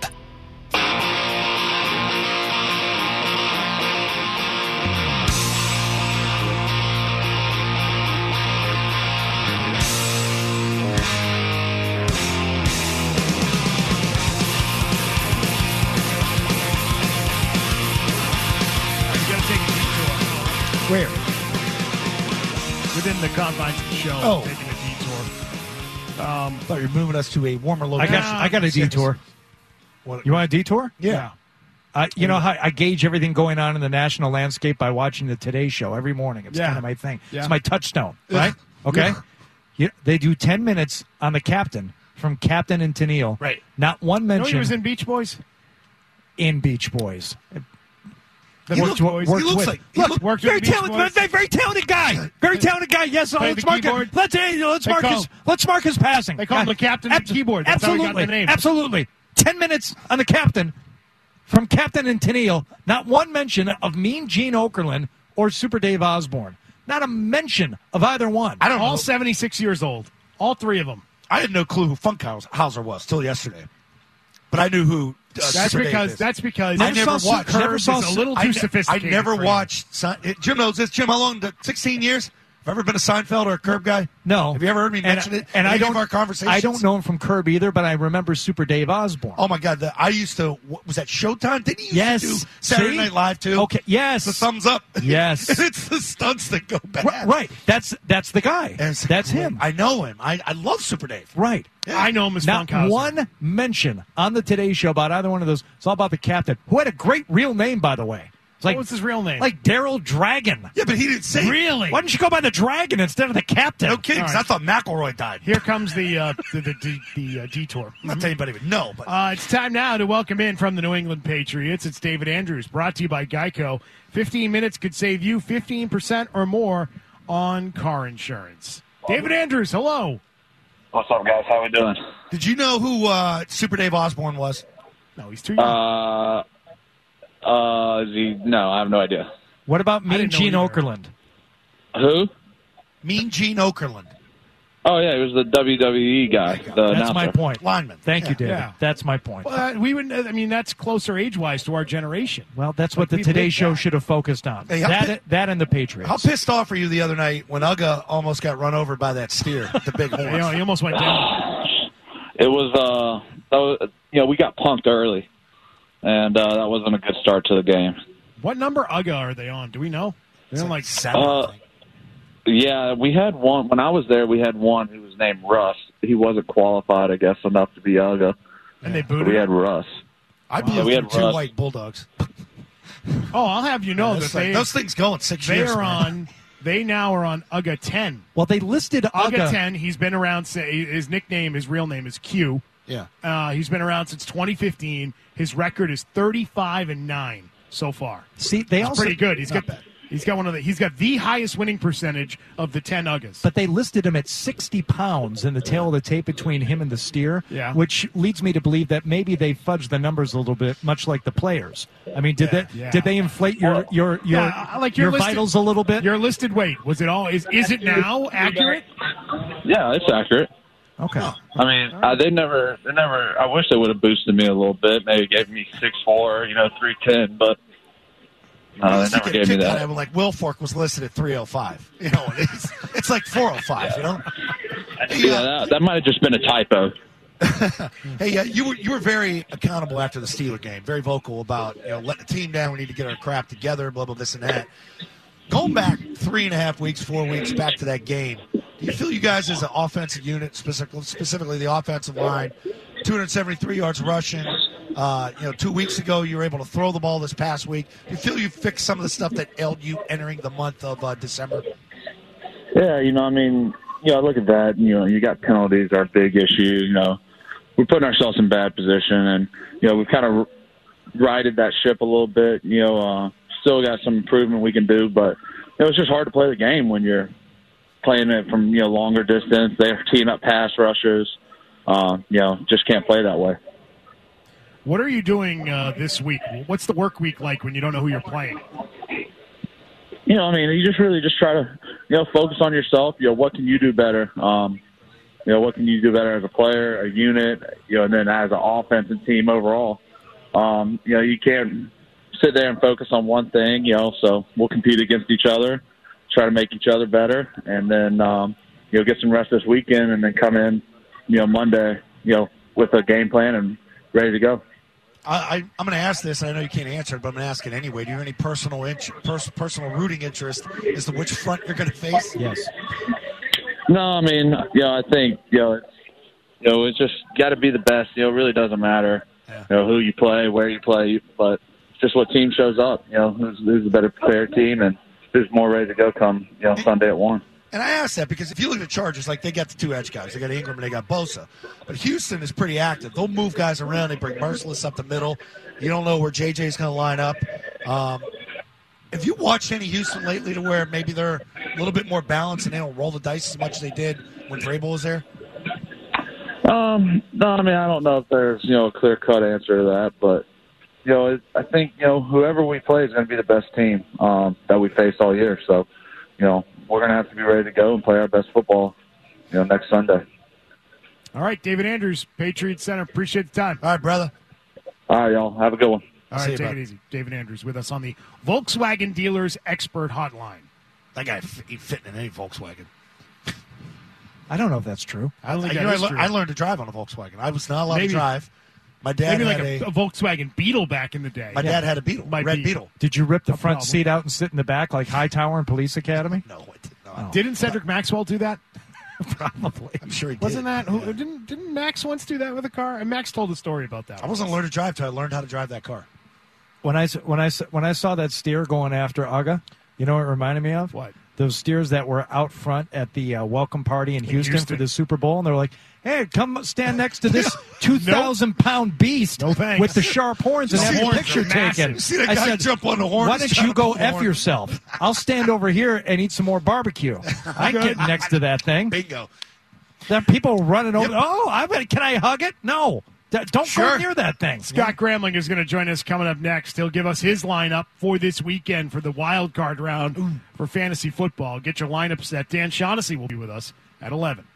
C: Where?
B: Within the confines of the show, taking a detour.
C: Thought you were moving us to a warmer location.
D: I got a detour. You want a detour?
C: Yeah.
D: You know how I gauge everything going on in the national landscape by watching the Today Show every morning. It's kind of my thing.
B: Yeah.
D: It's my touchstone, right? Okay. They do 10 minutes on the captain from Captain and Tennille.
B: Right.
D: Not one mention.
B: He was in Beach Boys?
D: In Beach Boys.
C: He looks like
D: very talented guy. Very talented guy. Yes, let's mark it. Let's mark his passing.
B: They call him the captain of the keyboard. That's how he got the name.
D: Absolutely. 10 minutes on the captain from Captain and Tennille. Not one mention of Mean Gene Okerlund or Super Dave Osborne. Not a mention of either one.
B: I don't know. All 76 years old. All 3 of them.
C: I had no clue who Funkhauser was till yesterday. But I knew who.
B: That's because
C: I never watched.
B: Never saw a little too sophisticated.
C: I never watched. Jim knows this. Jim, how long? 16 years. Have you ever been a Seinfeld or a Curb guy?
D: No.
C: Have you ever heard me mention it?
D: And I don't.
C: Our conversations?
D: I don't know him from Curb either, but I remember Super Dave Osborne.
C: Oh my God! I used to. Was that Showtime? Didn't he used to do Saturday Night Live too?
D: Okay. Yes.
C: The thumbs up.
D: Yes.
C: And it's the stunts that go bad.
D: Right. That's the guy. That's him.
C: I know him. I love Super Dave.
D: Right.
C: Yeah.
B: I know him as
D: Not
B: Funkhauser.
D: one mention on the Today Show about either one of those. It's all about the captain, who had a great real name, by the way. It's like,
B: what was his real name?
D: Like Daryl Dragon.
C: Yeah, but he didn't say.
B: Really?
D: Why didn't you go by the Dragon instead of the captain?
C: No kidding, because I thought McElroy died.
B: Here comes the detour.
C: Not that anybody would know, but
B: it's time now to welcome in from the New England Patriots. It's David Andrews, brought to you by Geico. 15 minutes could save you 15% or more on car insurance. David Andrews, hello.
L: What's up, guys? How we doing?
C: Did you know who Super Dave Osborne was?
B: No, he's too young.
L: No, I have no idea.
D: What about Mean Gene Okerlund?
L: Who?
C: Mean Gene Okerlund.
L: Oh, yeah, he was the WWE guy.
D: That's
L: announcer.
D: my point.
C: Lineman.
D: Thank you, David.
B: Yeah.
D: That's my point.
B: Well, we would. I mean, that's closer age-wise to our generation.
D: Well, that's what the Today Show should have focused on.
C: Hey,
D: that and the Patriots.
C: How pissed off were you the other night when Uga almost got run over by that steer, the big horn?
B: He almost went down.
L: It was, we got punked early. and that wasn't a good start to the game.
B: What number UGA are they on? Do we know? They're on like 7.
L: I think. Yeah, we had one. When I was there, we had one who was named Russ. He wasn't qualified, I guess, enough to be UGA.
B: And they booted
L: We
B: him?
L: had Russ.
C: I blew
L: we
C: through
L: had
C: 2
L: Russ.
C: white Bulldogs.
B: Oh, I'll have you know that
C: those things go in 6
B: they
C: years.
B: are
C: man.
B: on. They now are on UGA 10.
D: Well, they listed
B: UGA 10. He's been around. His nickname, his real name is Q.
C: Yeah.
B: He's been around since 2015. His record is 35-9 so far.
D: See, they
B: That's
D: also
B: pretty good. He's got the highest winning percentage of the 10 UGAs.
D: But they listed him at 60 pounds in the tail of the tape between him and the steer, which leads me to believe that maybe they fudged the numbers a little bit, much like the players. I mean, did they inflate your vitals a little bit?
B: Your listed weight, was it all? Is it now accurate?
L: Yeah, it's accurate.
D: Okay.
L: I mean, they never. I wish they would have boosted me a little bit. Maybe gave me 6'4", 310, but they never gave me that.
C: Like Wilfork was listed at 305. You know, it's like 405. You know.
L: Yeah, that might have just been a typo.
C: Hey, you were very accountable after the Steeler game. Very vocal about letting the team down. We need to get our crap together. Blah blah this and that. Going back 3.5 weeks, 4 weeks back to that game, do you feel you guys as an offensive unit, specifically the offensive line, 273 yards rushing? 2 weeks ago you were able to throw the ball this past week. Do you feel you fixed some of the stuff that ailed you entering the month of December?
L: Yeah, I look at that. You got penalties are a big issue. We're putting ourselves in bad position, and we've kind of righted that ship a little bit. Still got some improvement we can do, but it's just hard to play the game when you're playing it from longer distance. They're teeing up pass rushers. Just can't play that way.
B: What are you doing this week? What's the work week like when you don't know who you're playing?
L: You just try to focus on yourself. What can you do better? What can you do better as a player, a unit, and then as an offensive team overall. You can't sit there and focus on one thing, so we'll compete against each other, try to make each other better, and then, get some rest this weekend and then come in, Monday, with a game plan and ready to go.
C: I'm going to ask this, and I know you can't answer it, but I'm going to ask it anyway. Do you have any personal rooting interest as to which front you're going to face?
D: Yes.
L: No, I mean, I think, it's just got to be the best. It really doesn't matter, who you play, where you play, but it's just what team shows up. Who's the better prepared team and who's more ready to go come, Sunday at 1.
C: And I ask that because if you look at the Chargers, they got the 2 edge guys. They got Ingram and they got Bosa. But Houston is pretty active. They'll move guys around. They bring Merciless up the middle. You don't know where JJ's going to line up. Have you watched any Houston lately to where maybe they're a little bit more balanced and they don't roll the dice as much as they did when Vrabel was there?
L: No, I mean, I don't know if there's, a clear-cut answer to that. But, I think, whoever we play is going to be the best team that we face all year. So, we're going to have to be ready to go and play our best football, next Sunday.
B: All right, David Andrews, Patriot Center. Appreciate the time.
C: All right, brother.
L: All right, y'all. Have a good one.
B: All right, take it easy. David Andrews with us on the Volkswagen Dealers Expert Hotline.
C: That guy ain't fitting in any Volkswagen.
D: I don't know if that's true.
B: I don't think that is true.
C: I learned to drive on a Volkswagen. I was not allowed to drive. My dad
B: maybe
C: had
B: like a Volkswagen Beetle back in the day.
C: My dad had a Beetle, red Beetle.
D: Did you rip the
B: No
D: front
B: problem.
D: seat out and sit in the back like Hightower and Police Academy?
C: No, I did not.
B: Didn't Cedric Maxwell do that?
D: Probably.
C: I'm sure he did.
B: Wasn't that didn't Max once do that with a car? And Max told a story about that.
C: I wasn't learned to drive till I learned how to drive that car.
D: When I saw that steer going after UGA, you know what it reminded me of?
B: What?
D: Those steers that were out front at the welcome party in Houston for the Super Bowl, and they're like, "Hey, come stand next to this 2,000-pound beast with the sharp horns and have your picture taken."
C: You see that guy jump on the horn?
D: Why don't you go F yourself? I'll stand over here and eat some more barbecue. I ain't getting next to that thing.
C: Bingo.
D: Then people running over. Oh, can I hug it? No. Don't go near that thing.
B: Scott Gramling is going to join us coming up next. He'll give us his lineup for this weekend for the wild card round for fantasy football. Get your lineup set. Dan Shaughnessy will be with us at 11.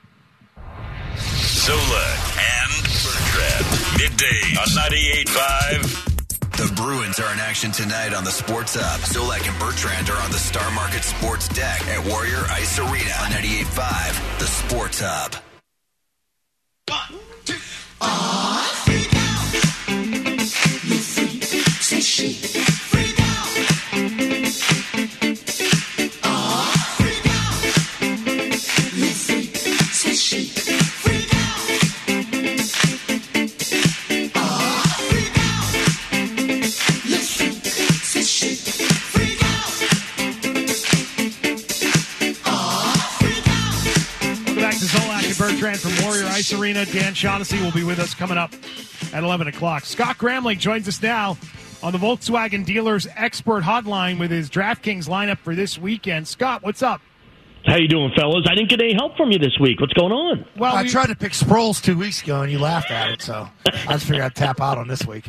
E: Solak and Bertrand. Midday on 98.5.
A: The Bruins are in action tonight on the Sports Hub. Solak and Bertrand are on the Star Market Sports Deck at Warrior Ice Arena on 98.5. The Sports Hub.
J: 1, 2, 3.
B: Ice Arena. Dan Shaughnessy will be with us coming up at 11 o'clock. Scott Gramling joins us now on the Volkswagen Dealers Expert Hotline with his DraftKings lineup for this weekend. Scott, what's up?
M: How you doing, fellas? I didn't get any help from you this week. What's going on?
C: Well, I tried to pick Sproles 2 weeks ago, and you laughed at it, so I just figured I'd tap out on this week.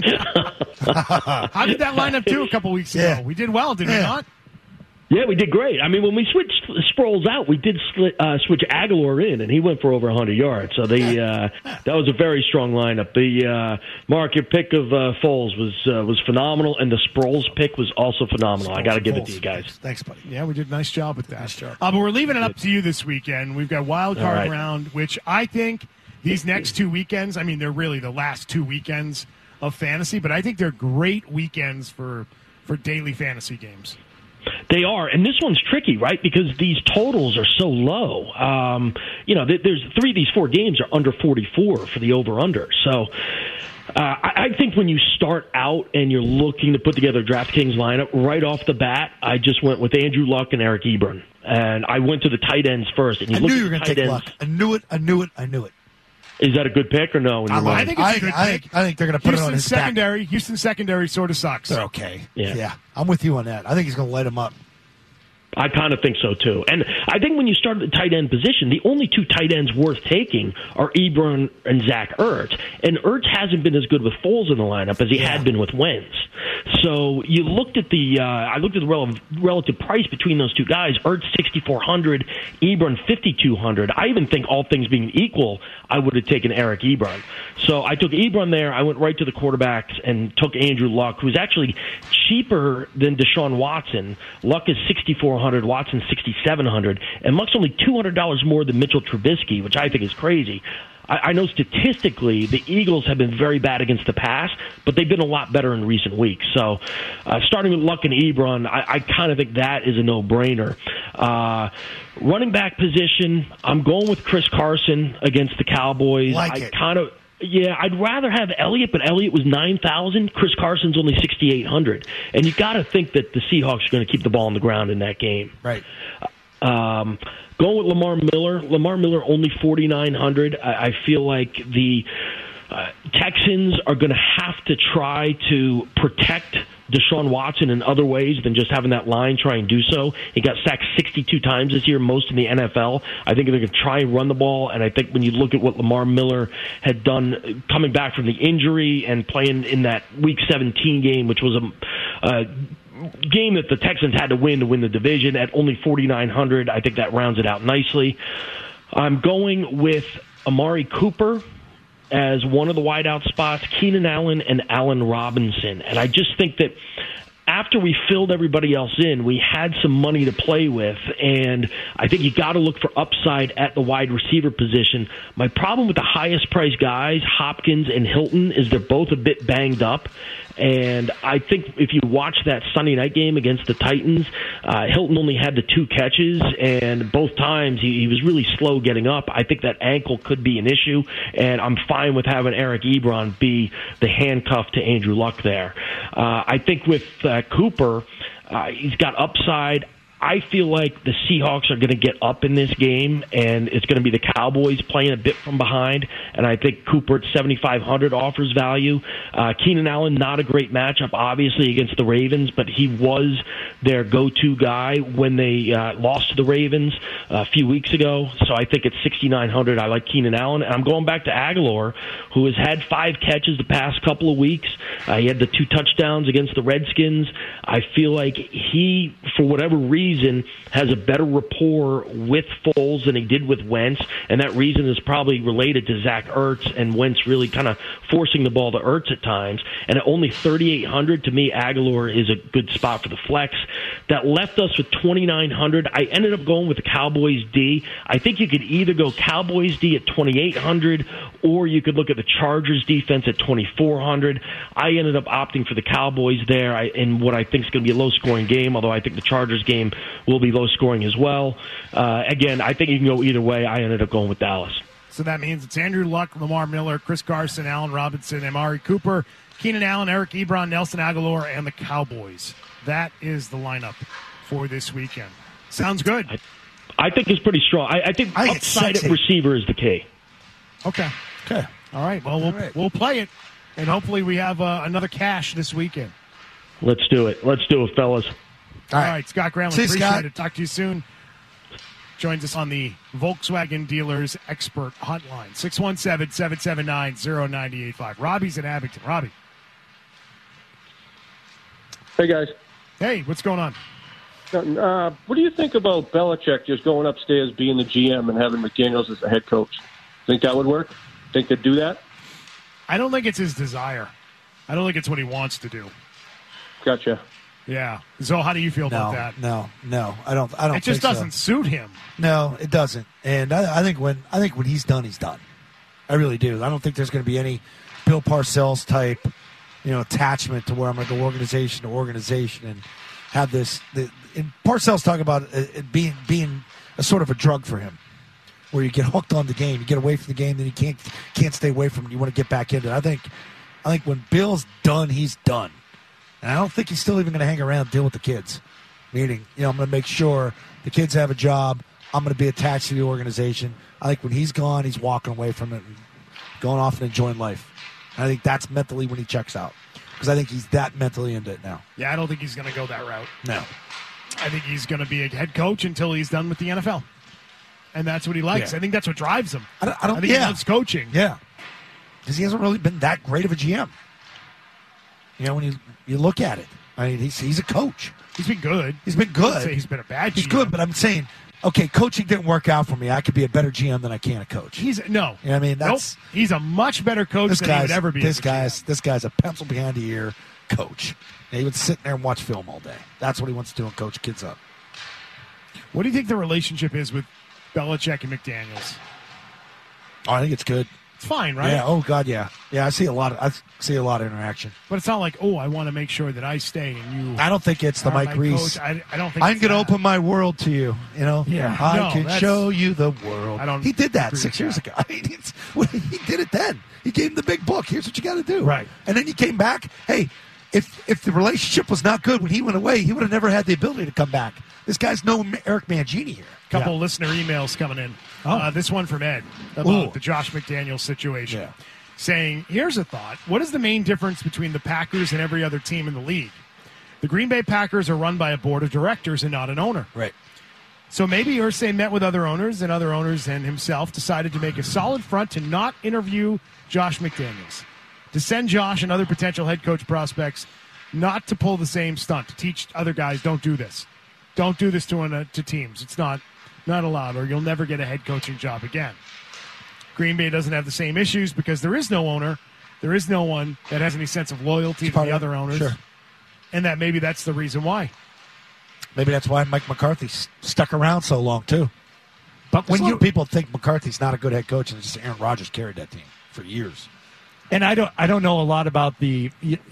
B: How did that line up do a couple weeks ago? We did well, did we not?
M: Yeah, we did great. I mean, when we switched Sproles out, we did switch Aguilar in, and he went for over 100 yards. So that was a very strong lineup. Mark, your pick of Foles was phenomenal, and the Sproles pick was also phenomenal. I got to give it to you guys.
C: Thanks, buddy.
B: Yeah, we did a nice job with that.
C: Nice job.
B: But we're leaving it up to you this weekend. We've got wild card round, which I think these next 2 weekends, I mean, they're really the last 2 weekends of fantasy, but I think they're great weekends for daily fantasy games.
M: They are, and this one's tricky, right? Because these totals are so low. There's 3 of these 4 games are under 44 for the over/under. So I think when you start out and you're looking to put together a DraftKings lineup, right off the bat, I just went with Andrew Luck and Eric Ebron. And I went to the tight ends first. And
C: I knew you were going to take Luck. I knew it.
M: Is that a good pick or no?
B: I think it's a good pick.
C: I think they're going to put it on his
B: secondary. Houston's secondary sort of sucks.
C: They're okay.
M: Yeah.
C: I'm with you on that. I think he's going to light him up.
M: I kind of think so, too. And I think when you start at the tight end position, the only 2 tight ends worth taking are Ebron and Zach Ertz. And Ertz hasn't been as good with Foles in the lineup as he had been with Wentz. So you looked at I looked at the relative price between those 2 guys. Ertz, $6,400, Ebron, $5,200. I even think all things being equal, I would have taken Eric Ebron. So I took Ebron there. I went right to the quarterbacks and took Andrew Luck, who's actually cheaper than Deshaun Watson. Luck is $6,400. Watson $6,700, and Luck's only $200 more than Mitchell Trubisky, which I think is crazy. I know statistically the Eagles have been very bad against the pass, but they've been a lot better in recent weeks. So starting with Luck and Ebron, I kind of think that is a no-brainer. Running back position, I'm going with Chris Carson against the Cowboys. Yeah, I'd rather have Elliott, but Elliott was $9,000. Chris Carson's only $6,800. And you got to think that the Seahawks are going to keep the ball on the ground in that game.
C: Right.
M: Going with Lamar Miller. Lamar Miller only $4,900. I feel like the Texans are going to have to try to protect Deshaun Watson in other ways than just having that line try and do so. He got sacked 62 times this year, most in the NFL. I think they're going to try and run the ball, and I think when you look at what Lamar Miller had done coming back from the injury and playing in that Week 17 game, which was a game that the Texans had to win the division, at only $4,900, I think that rounds it out nicely. I'm going with Amari Cooper as one of the wideout spots, Keenan Allen and Allen Robinson. And I just think that after we filled everybody else in, we had some money to play with, and I think you got to look for upside at the wide receiver position. My problem with the highest priced guys, Hopkins and Hilton, is they're both a bit banged up. And I think if you watch that Sunday night game against the Titans, Hilton only had the 2 catches, and both times he was really slow getting up. I think that ankle could be an issue, and I'm fine with having Eric Ebron be the handcuff to Andrew Luck there. I think with Cooper, he's got upside. I feel like the Seahawks are going to get up in this game, and it's going to be the Cowboys playing a bit from behind, and I think Cooper at $7,500 offers value. Keenan Allen, not a great matchup, obviously, against the Ravens, but he was their go-to guy when they lost to the Ravens a few weeks ago, so I think at $6,900 I like Keenan Allen, and I'm going back to Aguilar, who has had 5 catches the past couple of weeks. He had the 2 touchdowns against the Redskins. I feel like he, for whatever reason, has a better rapport with Foles than he did with Wentz, and that reason is probably related to Zach Ertz and Wentz really kind of forcing the ball to Ertz at times. And at only $3,800, to me, Aguilar is a good spot for the flex. That left us with $2,900. I ended up going with the Cowboys D. I think you could either go Cowboys D at $2,800, or you could look at the Chargers defense at $2,400. I ended up opting for the Cowboys there in what I think is going to be a low-scoring game, although I think the Chargers game will be low-scoring as well. Again, I think you can go either way. I ended up going with Dallas.
B: So that means it's Andrew Luck, Lamar Miller, Chris Carson, Allen Robinson, Amari Cooper, Keenan Allen, Eric Ebron, Nelson Aguilar, and the Cowboys. That is the lineup for this weekend. Sounds good.
M: I think it's pretty strong. I think upside at receiver is the key.
B: Okay.
C: Okay.
B: All right. Well, we'll play it, and hopefully we have another cash this weekend.
M: Let's do it. Let's do it, fellas.
B: All right. Scott Gramlich,
C: See you,
B: appreciate
C: Scott.
B: it. Talk to you soon. Joins us on the Volkswagen Dealers Expert Hotline, 617-779-0985. Robbie's in Abington. Robbie.
N: Hey, guys.
B: Hey, what's going on?
N: What do you think about Belichick just going upstairs, being the GM, and having McDaniels as the head coach? Think that would work? Think they'd do that?
B: I don't think it's his desire. I don't think it's what he wants to do.
N: Gotcha.
B: Yeah. So how do you feel about that?
C: No. I don't.
B: It just
C: think so.
B: doesn't suit him.
C: No, it doesn't. And I think when he's done, he's done. I really do. I don't think there's going to be any Bill Parcells type, attachment to where I'm going to go organization to organization and have this. And Parcells talking about it being a sort of a drug for him, where you get hooked on the game, you get away from the game, then you can't stay away from it. You want to get back into it. I think when Bill's done, he's done. And I don't think he's still even going to hang around and deal with the kids. Meaning, I'm going to make sure the kids have a job. I'm going to be attached to the organization. I think when he's gone, he's walking away from it and going off and enjoying life. And I think that's mentally when he checks out. Because I think he's that mentally into it now.
B: Yeah, I don't think he's going to go that route.
C: No.
B: I think he's going to be a head coach until he's done with the NFL. And that's what he likes.
C: Yeah.
B: I think that's what drives him.
C: I think
B: he loves coaching.
C: Yeah. Because he hasn't really been that great of a GM. When you look at it, I mean, he's a coach.
B: He's been good.
C: He's been
B: I
C: good.
B: wouldn't say he's been a bad GM.
C: He's good, but I'm saying, okay, coaching didn't work out for me. I could be a better GM than I can a coach.
B: No.
C: You know what I mean? That's
B: nope. He's a much better coach than he would ever be.
C: This guy's a pencil behind the ear coach. And he would sit there and watch film all day. That's what he wants to do and coach kids up.
B: What do you think the relationship is with Belichick and McDaniels?
C: Oh, I think it's good.
B: It's fine, right?
C: Yeah. Oh God, yeah. Yeah, I see a lot of interaction.
B: But it's not like, I want to make sure that I stay and you.
C: I don't think it's the Mike Reese.
B: I don't think
C: I'm going to open my world to you.
B: Yeah.
C: I can show you the world.
B: He
C: did that 6 years ago. I mean, he did it then. He gave him the big book. Here's what you got to do.
B: Right.
C: And then he came back. Hey, if the relationship was not good when he went away, he would have never had the ability to come back. This guy's no Eric Mangini here.
B: Couple listener emails coming in. This one from Ed about the Josh McDaniels situation.
C: Yeah.
B: Saying, here's a thought. What is the main difference between the Packers and every other team in the league? The Green Bay Packers are run by a board of directors and not an owner.
C: Right.
B: So maybe Irsay met with other owners and himself decided to make a solid front to not interview Josh McDaniels. To send Josh and other potential head coach prospects not to pull the same stunt, to teach other guys, don't do this. Don't do this to teams. It's not allowed, or you'll never get a head coaching job again. Green Bay doesn't have the same issues because there is no owner. There is no one that has any sense of loyalty to the other owners.
C: Sure.
B: And maybe that's the reason why.
C: Maybe that's why Mike McCarthy stuck around so long, too. But when people think McCarthy's not a good head coach, and just Aaron Rodgers carried that team for years.
D: And I don't know a lot about the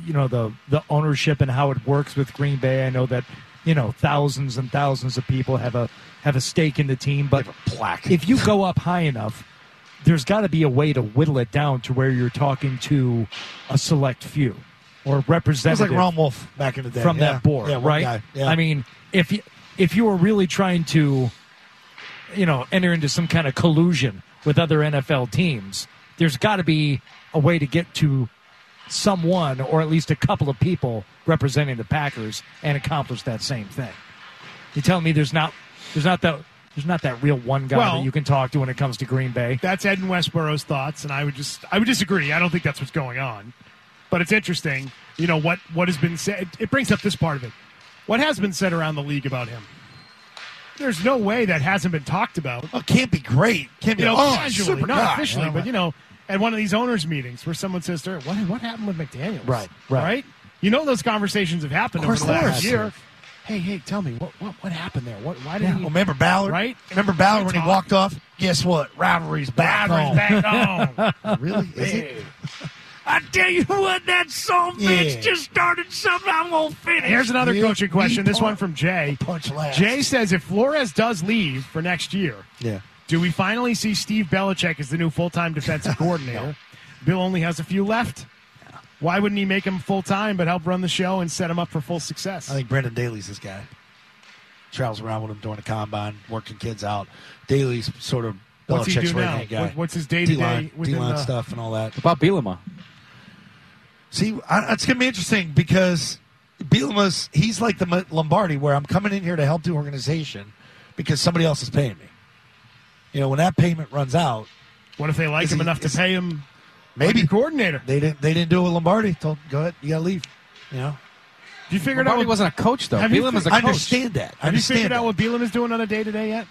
D: ownership and how it works with Green Bay. I know that thousands and thousands of people have a stake in the team, but if you go up high enough, there's got to be a way to whittle it down to where you're talking to a select few or representative.
C: It was like Ron Wolf back in the day
D: from that board, right?
C: Guy. Yeah.
D: I mean, if you were really trying to, enter into some kind of collusion with other NFL teams, there's got to be a way to get to someone or at least a couple of people representing the Packers and accomplish that same thing. You telling me there's not that real one guy that you can talk to when it comes to Green Bay?
B: That's Ed and Westboro's thoughts, and I would disagree. I don't think that's what's going on. But it's interesting, what has been said. It brings up this part of it. What has been said around the league about him? There's no way that hasn't been talked about.
C: Oh, can't be great. Can't be
B: casually,
C: super
B: not
C: guy.
B: officially, but at one of these owners' meetings where someone says, "What happened with McDaniels?"
D: Right.
B: Those conversations have happened over the last year. Hey, tell me what happened there? Why did he?
C: Remember Ballard?
B: Right?
C: Remember Ballard when he walked off? Guess what? Rivalry's back
B: home.
C: Really? Is it?
J: I tell you what, that son bitch just started something I'm going to finish.
B: Here's another coaching question. This one from Jay.
C: Punch last.
B: Jay says, if Flores does leave for next year, do we finally see Steve Belichick as the new full-time defensive coordinator?
C: No.
B: Bill only has a few left. Why wouldn't he make him full-time but help run the show and set him up for full success?
C: I think Brendan Daly's this guy. Travels around with him during the combine, working kids out. Daly's sort of
B: What's he
C: Belichick's
B: do now?
C: right-hand guy.
B: What's his day-to-day within
C: D-line
B: the
C: stuff and all that.
O: What about Bielema?
C: See, it's going to be interesting because Bielema's, he's like the Lombardi, where I'm coming in here to help the organization because somebody else is paying me. You know, when that payment runs out,
B: what if they like him enough to pay him?
C: Maybe
B: like coordinator.
C: They didn't do it with Lombardi. Told, go ahead, you got to leave. You know.
B: You figured
O: Lombardi
B: out
O: wasn't a coach though. Bielema's a coach.
C: I understand that.
B: Have you figured out what Bielema is doing on a day-to-day yet?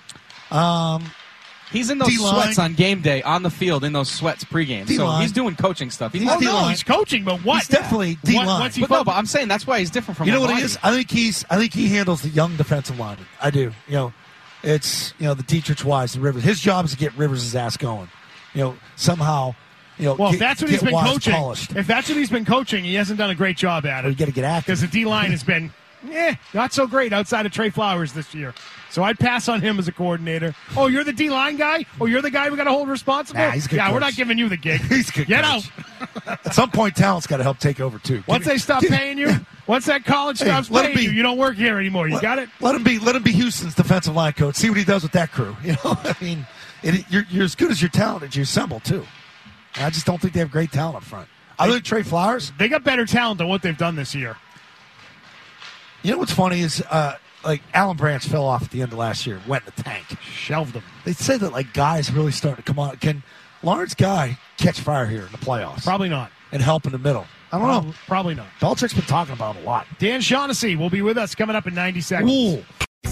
O: He's in those
C: D-line.
O: sweats on game day, on the field, in those sweats pregame. So
C: D-line.
O: he's doing coaching stuff. He's
B: he's coaching, but what?
C: He's definitely D-line.
B: What's he
O: but I'm saying that's why he's different from
C: You know what
O: Lombardi.
C: he is? I think he handles the young defensive lineman. I do. You know, it's the Dietrich Wise and Rivers. His job is to get Rivers' ass going. You know, somehow. You know,
B: well, if that's what he's been
C: Wise
B: coaching,
C: polished.
B: if that's what he's been coaching, he hasn't done a great job at it.
C: You got to get active
B: because the D line has been, not so great outside of Trey Flowers this year. So I'd pass on him as a coordinator. Oh, you're the D line guy? Oh, you're the guy we got to hold responsible?
C: Nah, he's a good coach.
B: We're not giving you the gig.
C: He's a good
B: Get
C: coach.
B: out.
C: At some point, talent's got to help take over too.
B: Once they stop paying you, once that college stops
C: let him
B: paying
C: be.
B: you don't work here anymore. You got it?
C: Let him be Houston's defensive line coach. See what he does with that crew. You know, I mean, you're as good as your talent that you assemble too. And I just don't think they have great talent up front. Other than Trey Flowers,
B: they got better talent than what they've done this year.
C: You know what's funny is like Alan Branch fell off at the end of last year, went in the tank,
B: shelved him.
C: They say that like guys really starting to come on. Can Lawrence Guy catch fire here in the playoffs?
B: Probably not.
C: And help in the middle. I don't know.
B: Probably not.
C: Belichick's been talking about it a lot.
B: Dan Shaughnessy will be with us coming up in 90 seconds.
C: Ooh.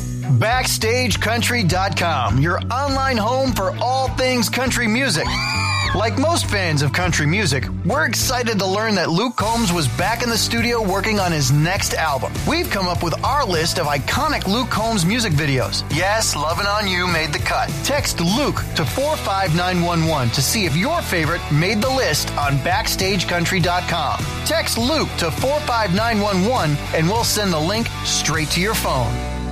P: BackstageCountry.com, your online home for all things country music. Like most fans of country music, we're excited to learn that Luke Combs was back in the studio working on his next album. We've come up with our list of iconic Luke Combs music videos. Yes, Lovin' On You made the cut. Text Luke to 45911 to see if your favorite made the list on BackstageCountry.com. Text Luke to 45911 and we'll send the link straight to your phone.